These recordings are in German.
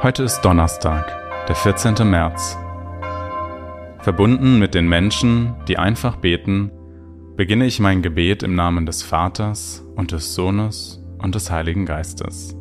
Heute ist Donnerstag, der 14. März. Verbunden mit den Menschen, die einfach beten, beginne ich mein Gebet im Namen des Vaters und des Sohnes und des Heiligen Geistes.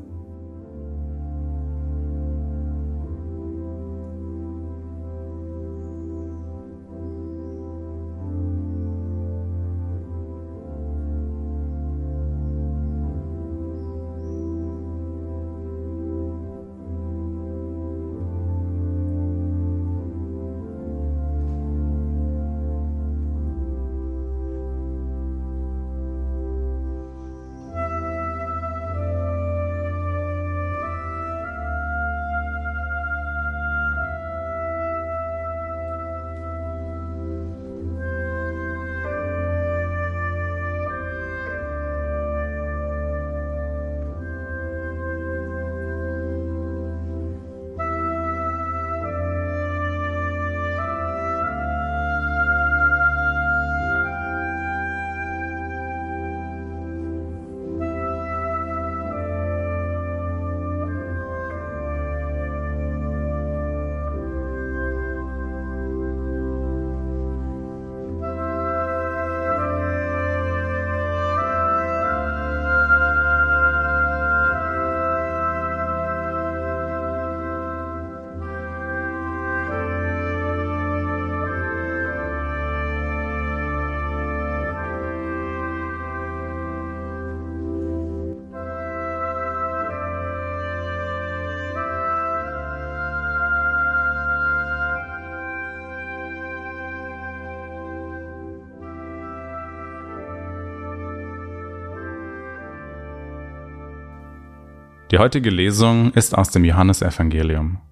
Die heutige Lesung ist aus dem Johannesevangelium.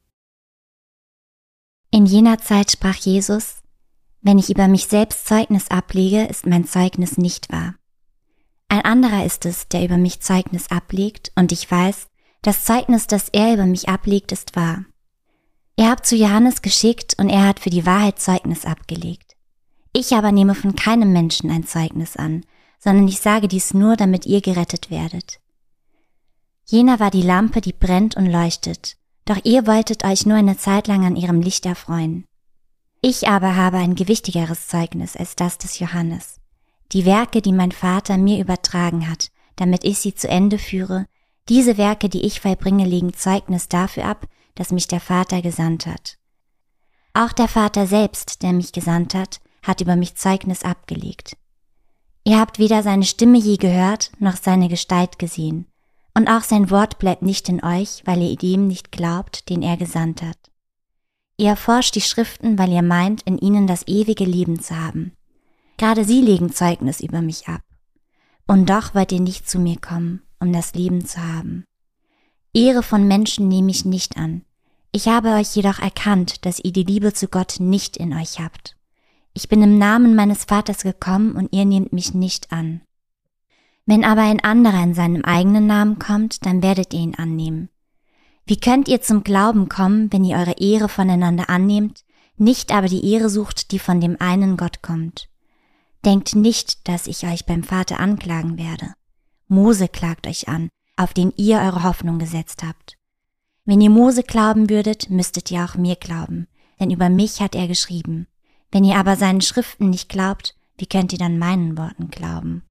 In jener Zeit sprach Jesus: Wenn ich über mich selbst Zeugnis ablege, ist mein Zeugnis nicht wahr. Ein anderer ist es, der über mich Zeugnis ablegt, und ich weiß, das Zeugnis, das er über mich ablegt, ist wahr. Ihr habt zu Johannes geschickt, und er hat für die Wahrheit Zeugnis abgelegt. Ich aber nehme von keinem Menschen ein Zeugnis an, sondern ich sage dies nur, damit ihr gerettet werdet. Jener war die Lampe, die brennt und leuchtet, doch ihr wolltet euch nur eine Zeit lang an ihrem Licht erfreuen. Ich aber habe ein gewichtigeres Zeugnis als das des Johannes, die Werke, die mein Vater mir übertragen hat, damit ich sie zu Ende führe. Diese Werke, die ich vollbringe, legen Zeugnis dafür ab, dass mich der Vater gesandt hat. Auch der Vater selbst, der mich gesandt hat über mich Zeugnis abgelegt. Ihr habt weder seine Stimme je gehört, noch seine Gestalt gesehen. Und auch sein Wort bleibt nicht in euch, weil ihr dem nicht glaubt, den er gesandt hat. Ihr erforscht die Schriften, weil ihr meint, in ihnen das ewige Leben zu haben. Gerade sie legen Zeugnis über mich ab. Und doch wollt ihr nicht zu mir kommen, um das Leben zu haben. Ehre von Menschen nehme ich nicht an. Ich habe euch jedoch erkannt, dass ihr die Liebe zu Gott nicht in euch habt. Ich bin im Namen meines Vaters gekommen und ihr nehmt mich nicht an. Wenn aber ein anderer in seinem eigenen Namen kommt, dann werdet ihr ihn annehmen. Wie könnt ihr zum Glauben kommen, wenn ihr eure Ehre voneinander annehmt, nicht aber die Ehre sucht, die von dem einen Gott kommt? Denkt nicht, dass ich euch beim Vater anklagen werde. Mose klagt euch an, auf den ihr eure Hoffnung gesetzt habt. Wenn ihr Mose glauben würdet, müsstet ihr auch mir glauben, denn über mich hat er geschrieben. Wenn ihr aber seinen Schriften nicht glaubt, wie könnt ihr dann meinen Worten glauben?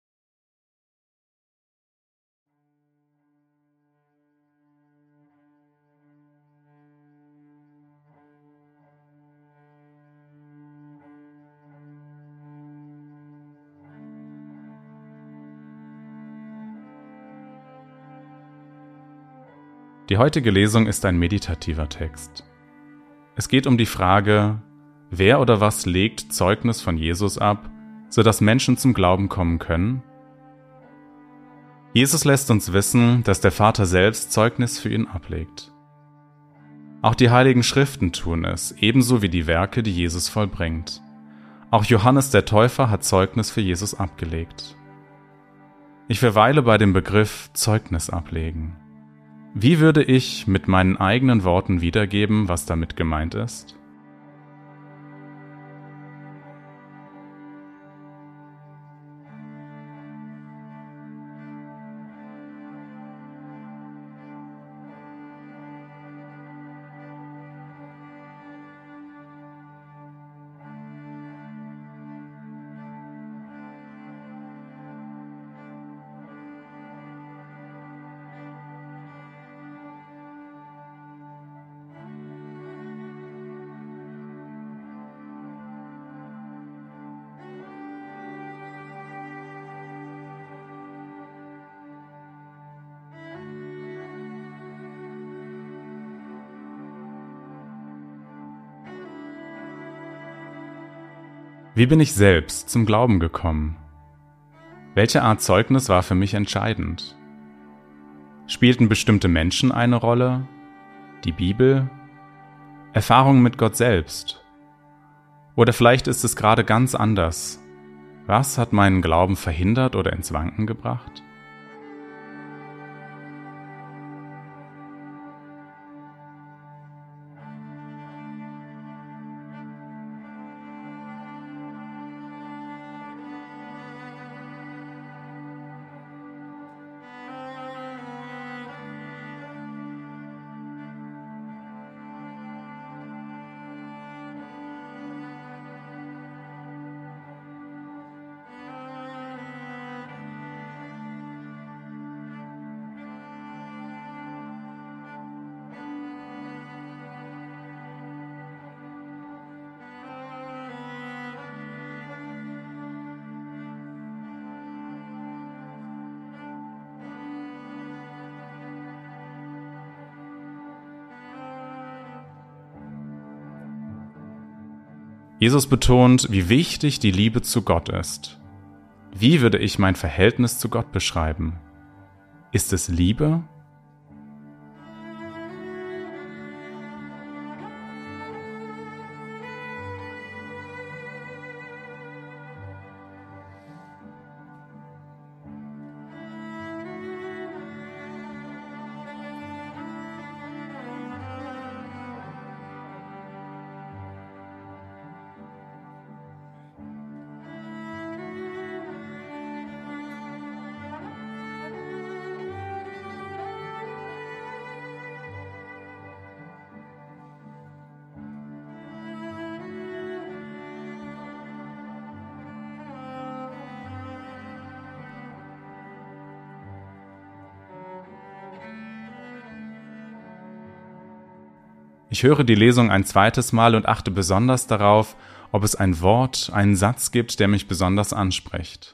Die heutige Lesung ist ein meditativer Text. Es geht um die Frage, wer oder was legt Zeugnis von Jesus ab, sodass Menschen zum Glauben kommen können? Jesus lässt uns wissen, dass der Vater selbst Zeugnis für ihn ablegt. Auch die Heiligen Schriften tun es, ebenso wie die Werke, die Jesus vollbringt. Auch Johannes der Täufer hat Zeugnis für Jesus abgelegt. Ich verweile bei dem Begriff Zeugnis ablegen. Wie würde ich mit meinen eigenen Worten wiedergeben, was damit gemeint ist? Wie bin ich selbst zum Glauben gekommen? Welche Art Zeugnis war für mich entscheidend? Spielten bestimmte Menschen eine Rolle? Die Bibel? Erfahrungen mit Gott selbst? Oder vielleicht ist es gerade ganz anders. Was hat meinen Glauben verhindert oder ins Wanken gebracht? Jesus betont, wie wichtig die Liebe zu Gott ist. Wie würde ich mein Verhältnis zu Gott beschreiben? Ist es Liebe? Ich höre die Lesung ein zweites Mal und achte besonders darauf, ob es ein Wort, einen Satz gibt, der mich besonders anspricht.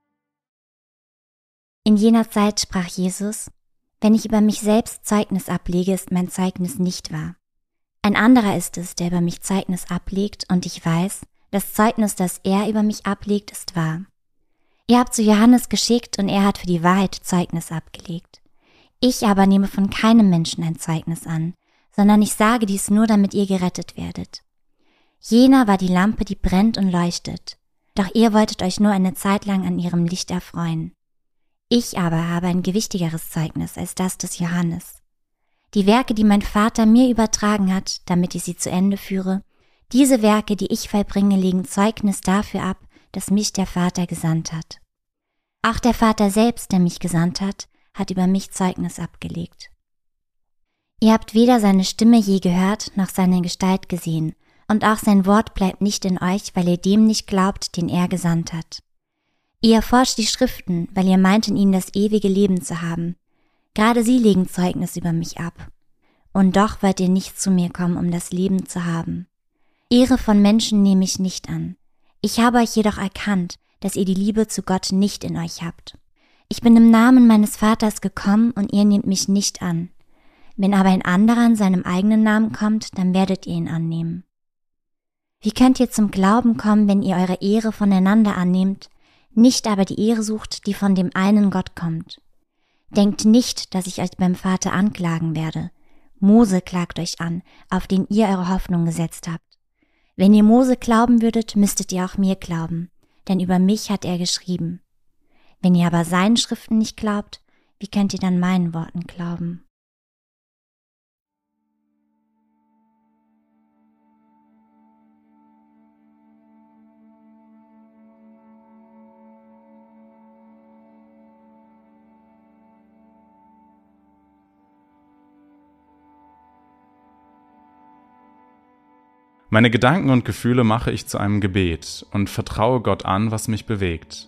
In jener Zeit sprach Jesus: Wenn ich über mich selbst Zeugnis ablege, ist mein Zeugnis nicht wahr. Ein anderer ist es, der über mich Zeugnis ablegt, und ich weiß, das Zeugnis, das er über mich ablegt, ist wahr. Ihr habt zu Johannes geschickt, und er hat für die Wahrheit Zeugnis abgelegt. Ich aber nehme von keinem Menschen ein Zeugnis an, sondern ich sage dies nur, damit ihr gerettet werdet. Jener war die Lampe, die brennt und leuchtet, doch ihr wolltet euch nur eine Zeit lang an ihrem Licht erfreuen. Ich aber habe ein gewichtigeres Zeugnis als das des Johannes. Die Werke, die mein Vater mir übertragen hat, damit ich sie zu Ende führe, diese Werke, die ich vollbringe, legen Zeugnis dafür ab, dass mich der Vater gesandt hat. Auch der Vater selbst, der mich gesandt hat über mich Zeugnis abgelegt. Ihr habt weder seine Stimme je gehört, noch seine Gestalt gesehen, und auch sein Wort bleibt nicht in euch, weil ihr dem nicht glaubt, den er gesandt hat. Ihr erforscht die Schriften, weil ihr meint, in ihnen das ewige Leben zu haben. Gerade sie legen Zeugnis über mich ab. Und doch wollt ihr nicht zu mir kommen, um das Leben zu haben. Ehre von Menschen nehme ich nicht an. Ich habe euch jedoch erkannt, dass ihr die Liebe zu Gott nicht in euch habt. Ich bin im Namen meines Vaters gekommen, und ihr nehmt mich nicht an. Wenn aber ein anderer in seinem eigenen Namen kommt, dann werdet ihr ihn annehmen. Wie könnt ihr zum Glauben kommen, wenn ihr eure Ehre voneinander annehmt, nicht aber die Ehre sucht, die von dem einen Gott kommt? Denkt nicht, dass ich euch beim Vater anklagen werde. Mose klagt euch an, auf den ihr eure Hoffnung gesetzt habt. Wenn ihr Mose glauben würdet, müsstet ihr auch mir glauben, denn über mich hat er geschrieben. Wenn ihr aber seinen Schriften nicht glaubt, wie könnt ihr dann meinen Worten glauben? Meine Gedanken und Gefühle mache ich zu einem Gebet und vertraue Gott an, was mich bewegt.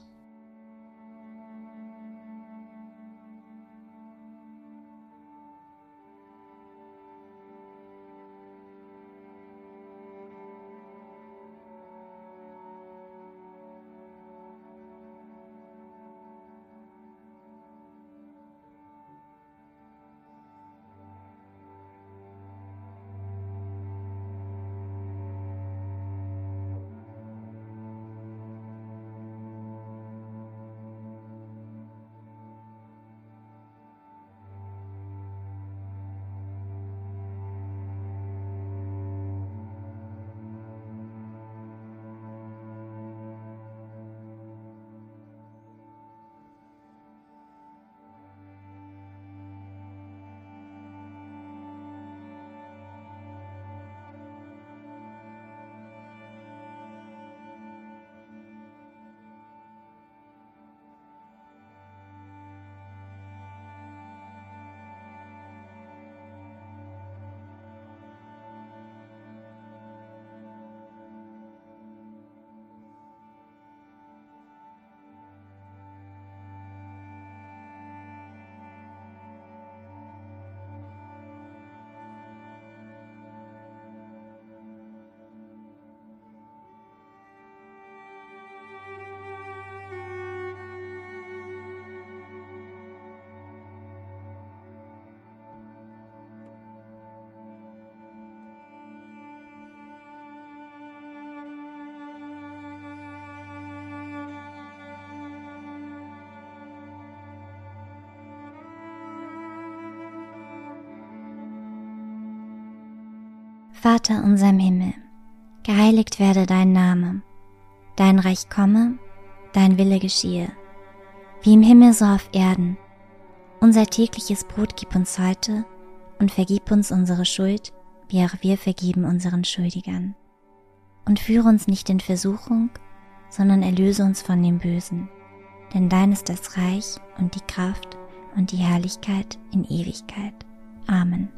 Vater unser im Himmel, geheiligt werde dein Name, dein Reich komme, dein Wille geschehe, wie im Himmel so auf Erden. Unser tägliches Brot gib uns heute und vergib uns unsere Schuld, wie auch wir vergeben unseren Schuldigern. Und führe uns nicht in Versuchung, sondern erlöse uns von dem Bösen. Denn dein ist das Reich und die Kraft und die Herrlichkeit in Ewigkeit. Amen.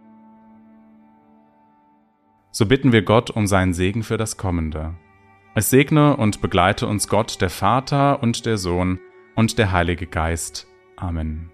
So bitten wir Gott um seinen Segen für das Kommende. Es segne und begleite uns Gott, der Vater und der Sohn und der Heilige Geist. Amen.